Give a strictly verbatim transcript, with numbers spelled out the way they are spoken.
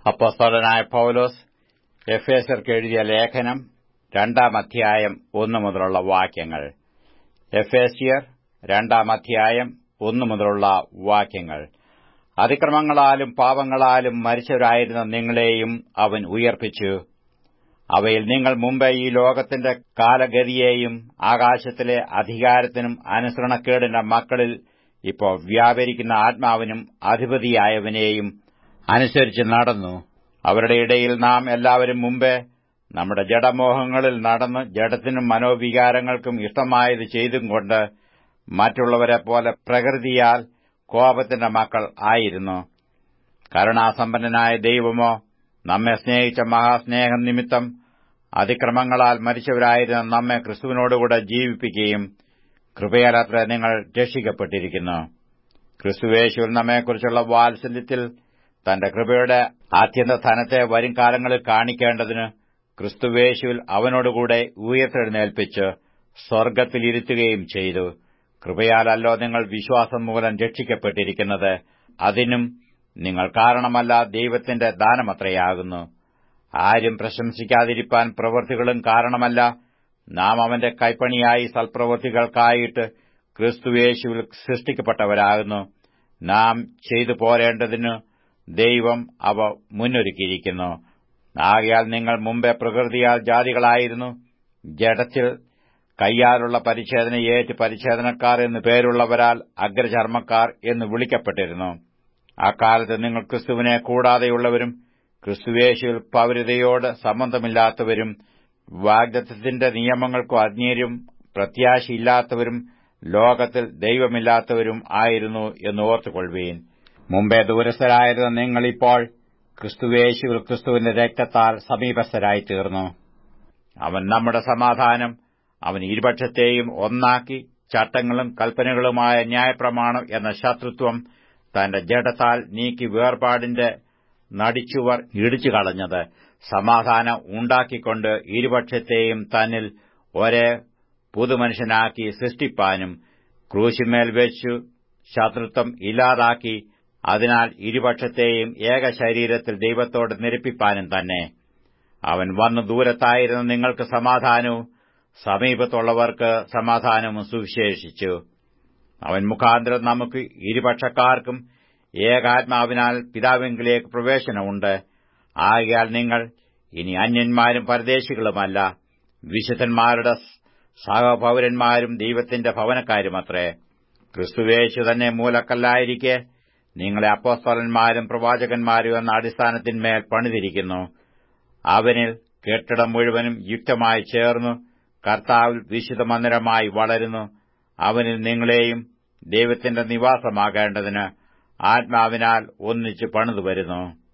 അപ്പോസ്തലനായ പൗലോസ് എഫേസ്യർക്ക് എഴുതിയ ലേഖനം രണ്ടാം അധ്യായം ഒന്നു മുതലുള്ള വാക്യങ്ങൾ. എഫേസ്യർ രണ്ടാം അധ്യായം ഒന്നു മുതലുള്ള വാക്യങ്ങൾ. അതിക്രമങ്ങളാലും പാപങ്ങളാലും മരിച്ചവരായിരുന്ന നിങ്ങളെയും അവൻ ഉയർപ്പിച്ചു. അവയിൽ നിങ്ങൾ മുമ്പ് ഈ ലോകത്തിന്റെ കാലഗതിയെയും ആകാശത്തിലെ അധികാരത്തിനും അനുസരണക്കേടിന്റെ മക്കളിൽ ഇപ്പോൾ വ്യാപരിക്കുന്ന ആത്മാവിനും അധിപതിയായവനെയും അനുസരിച്ച് നടന്നു. അവരുടെ ഇടയിൽ നാം എല്ലാവരും മുമ്പേ നമ്മുടെ ജഡമോഹങ്ങളിൽ നടന്ന് ജഡത്തിനും മനോവികാരങ്ങൾക്കും ഇഷ്ടമായത് ചെയ്തും കൊണ്ട് മറ്റുള്ളവരെപ്പോലെ പ്രകൃതിയാൽ കോപത്തിന്റെ മക്കൾ ആയിരുന്നു. കരുണാസമ്പന്നനായ ദൈവമോ നമ്മെ സ്നേഹിച്ച മഹാസ്നേഹം നിമിത്തം അതിക്രമങ്ങളാൽ മരിച്ചവരായിരുന്ന നമ്മെ ക്രിസ്തുവിനോടുകൂടെ ജീവിപ്പിക്കുകയും കൃപയാലത്രേ നിങ്ങൾ രക്ഷിക്കപ്പെട്ടിരിക്കുന്നു. ക്രിസ്തുവേശുവിൽ നമ്മെക്കുറിച്ചുള്ള വാത്സല്യത്തിൽ തന്റെ കൃപയുടെ ആത്യന്തധനത്തെ വരും കാലങ്ങളിൽ കാണിക്കേണ്ടതിന് ക്രിസ്തുവേശുവിൽ അവനോടുകൂടെ ഉയർത്തെഴുന്നേൽപ്പിച്ച് സ്വർഗ്ഗത്തിലിരുത്തുകയും ചെയ്തു. കൃപയാലല്ലോ നിങ്ങൾ വിശ്വാസം മൂലം രക്ഷിക്കപ്പെട്ടിരിക്കുന്നത്. അതിനും നിങ്ങൾ കാരണമല്ല, ദൈവത്തിന്റെ ദാനമത്രയാകുന്നു. ആരും പ്രശംസിക്കാതിരിപ്പാൻ പ്രവൃത്തികളും കാരണമല്ല. നാം അവന്റെ കൈപ്പണിയായി സൽപ്രവൃത്തികൾക്കായിട്ട് ക്രിസ്തുയേശുവിൽ സൃഷ്ടിക്കപ്പെട്ടവരാകുന്നു. നാം ചെയ്തു പോരേണ്ടതിന് ദൈവം അവ മുന്നൊരുക്കിയിരിക്കുന്നു. ആകയാൽ നിങ്ങൾ മുമ്പേ പ്രകൃതിയാൽ ജാതികളായിരുന്നു. ജഡത്തിൽ കയ്യാലുള്ള പരിച്ഛേദന ഏറ്റ് പരിച്ഛേദനക്കാർ എന്നു പേരുള്ളവരാൽ അഗ്രചർമ്മക്കാർ എന്ന് വിളിക്കപ്പെട്ടിരുന്നു. അക്കാലത്ത് നിങ്ങൾ ക്രിസ്തുവിനെ കൂടാതെയുള്ളവരും ക്രിസ്തുയേശുവിൽ പൗരതയോട് സംബന്ധമില്ലാത്തവരും വാഗ്ദത്തത്തിന്റെ നിയമങ്ങൾക്കു അജ്ഞരും പ്രത്യാശയില്ലാത്തവരും ലോകത്തിൽ ദൈവമില്ലാത്തവരും ആയിരുന്നു എന്ന് ഓർത്തുകൊള്ളുവീൻ. മുമ്പേ ദൂരസ്ഥരായിരുന്ന നിങ്ങളിപ്പോൾ ക്രിസ്തുയേശുവിൽ ക്രിസ്തുവിന്റെ രക്തത്താൽ സമീപസ്ഥരായിത്തീർന്നു. അവൻ നമ്മുടെ സമാധാനം. അവൻ ഇരുപക്ഷത്തെയും ഒന്നാക്കി ചട്ടങ്ങളും കൽപ്പനകളുമായ ന്യായപ്രമാണം എന്ന ശത്രുത്വം തന്റെ ജഡത്താൽ നീക്കി വേർപാടിന്റെ നടിച്ചുവർ ഇടിച്ചു കളഞ്ഞത് സമാധാനം ഉണ്ടാക്കിക്കൊണ്ട് ഇരുപക്ഷത്തെയും തന്നിൽ ഒരേ പുതുമനുഷ്യനാക്കി സൃഷ്ടിപ്പാനും ക്രൂശിന്മേൽ വെച്ചു ശത്രുത്വം ഇല്ലാതാക്കി അതിനാൽ ഇരുപക്ഷത്തെയും ഏക ശരീരത്തിൽ ദൈവത്തോട് നിരപ്പിപ്പാനും തന്നെ. അവൻ വന്നു ദൂരത്തായിരുന്ന നിങ്ങൾക്ക് സമാധാനവും സമീപത്തുള്ളവർക്ക് സമാധാനവും സുവിശേഷിച്ചു. അവൻ മുഖാന്തരം നമുക്ക് ഇരുപക്ഷക്കാർക്കും ഏകാത്മാവിനാൽ പിതാവിങ്കലേക്ക് പ്രവേശനമുണ്ട്. ആകയാൽ നിങ്ങൾ ഇനി അന്യന്മാരും പരദേശികളുമല്ല, വിശുദ്ധന്മാരുടെ സഹപൗരന്മാരും ദൈവത്തിന്റെ ഭവനക്കാരുമത്രേ. ക്രിസ്തുവേശു തന്നെ മൂലക്കല്ലായിരിക്കെ നിങ്ങളെ അപ്പോസ്തലന്മാരും പ്രവാചകന്മാരും എന്ന അടിസ്ഥാനത്തിന്മേൽ പണിതിരിക്കുന്നു. അവനിൽ കെട്ടിടം മുഴുവനും യുക്തമായി ചേർന്നു കർത്താവിൽ വിശുദ്ധ മന്ദിരമായി വളരുന്നു. അവനിൽ നിങ്ങളെയും ദൈവത്തിന്റെ നിവാസമാകേണ്ടതിന് ആത്മാവിനാൽ ഒന്നിച്ചു പണിതുവരുന്നു.